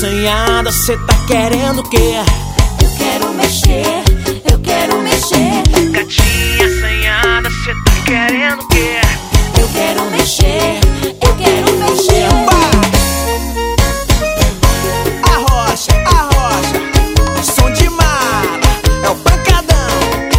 assanhada, cê tá querendo o quê? Eu quero mexer, eu quero mexer. Gatinha assanhada, cê tá querendo o quê? Eu quero mexer, eu quero mexer. Arrocha, som de mala, é o pancadão.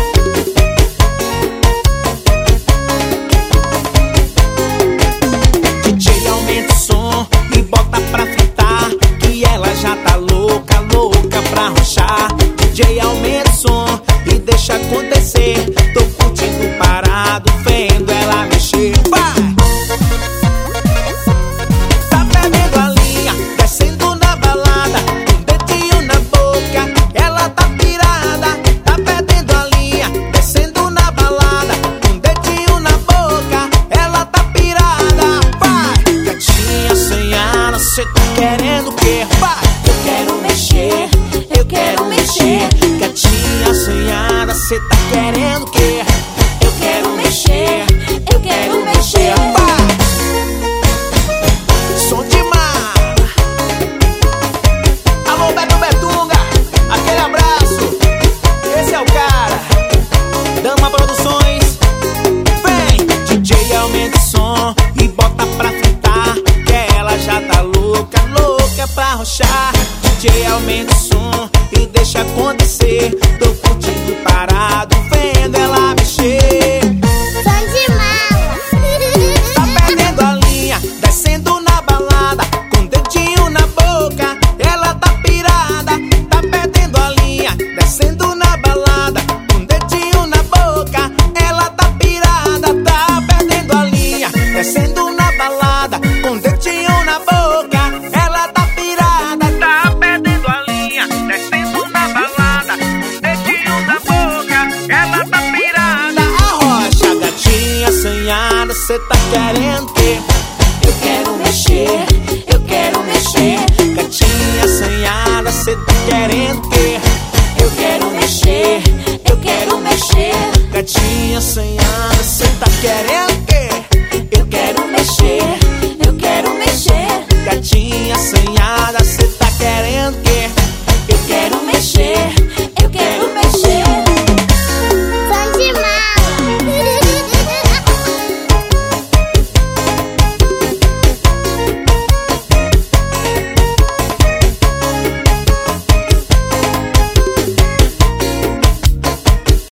DJ aumenta o som e bota pra fritar, que ela já tá louca, louca pra arrochar. DJ aumenta o som e deixa acontecer, tô curtindo parado, vendo ela mexer. Vai! Tá perdendo a linha, descendo na balada, com dedinho na boca, ela tá pirada. Tá perdendo a linha, descendo na balada, com dedinho na boca, ela tá pirada. Vai! Gatinha assanhada, cê tá querendo o quê? Vai! Eu quero mexer, eu quero mexer. Gatinha assanhada, cê tá querendo o quê? Eu quero mexer, eu quero mexer. Vai! Som de mar. Alô, Beto Betunga, aquele abraço. Esse é o cara. Dama Produções. Vem! DJ aumenta o som e bota pra fritar, que ela já tá louca, louca pra arrochar. DJ aumenta o som e deixa acontecer, tô curtindo parado, vendo ela mexer. Som de mala. Tá perdendo a linha, descendo na balada, com dedinho na boca, ela tá pirada. Tá perdendo a linha, descendo na balada, com dedinho na boca, ela tá pirada. Tá perdendo a linha, descendo na balada, com dedinho na boca, ela tá pirada. Tá perdendo a linha, descendo na balada, com dedinho na boca, ela tá pirada. Arrocha, gatinha assanhada, cê tá querendo o quê? Eu quero mexer, eu quero mexer. Gatinha assanhada, cê tá querendo o quê? Eu quero mexer, eu quero mexer. Gatinha assanhada, cê tá querendo